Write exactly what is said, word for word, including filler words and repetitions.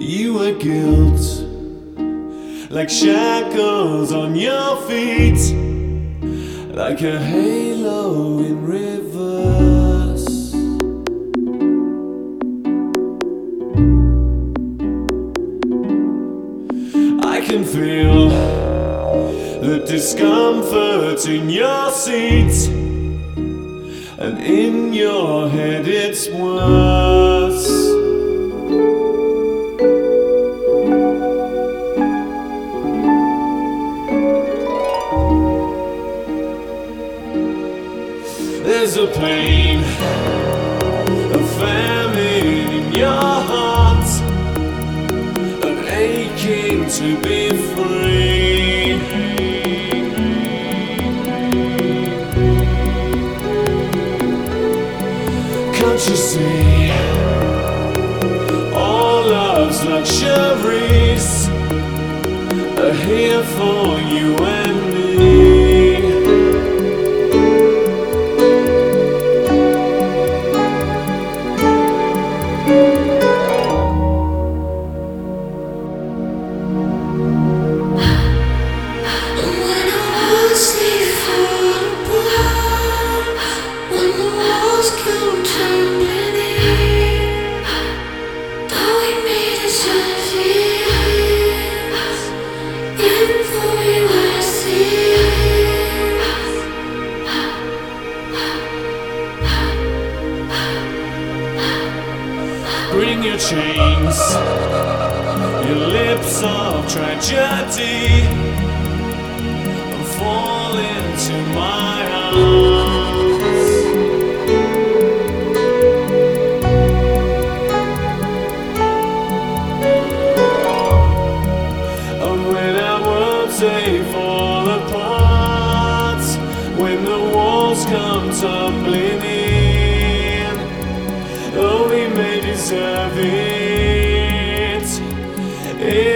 You were guilt, like shackles on your feet, like a halo in reverse. I can feel the discomfort in your seat, and in your head it's worse. There's a pain, a famine in your heart, an aching to be free. Can't you see all love's luxuries are here for you and me? Bring your chains, your lips of tragedy, and fall into my arms. And when our worlds they fall apart, when the walls come tumbling in, oh, we may deserve it.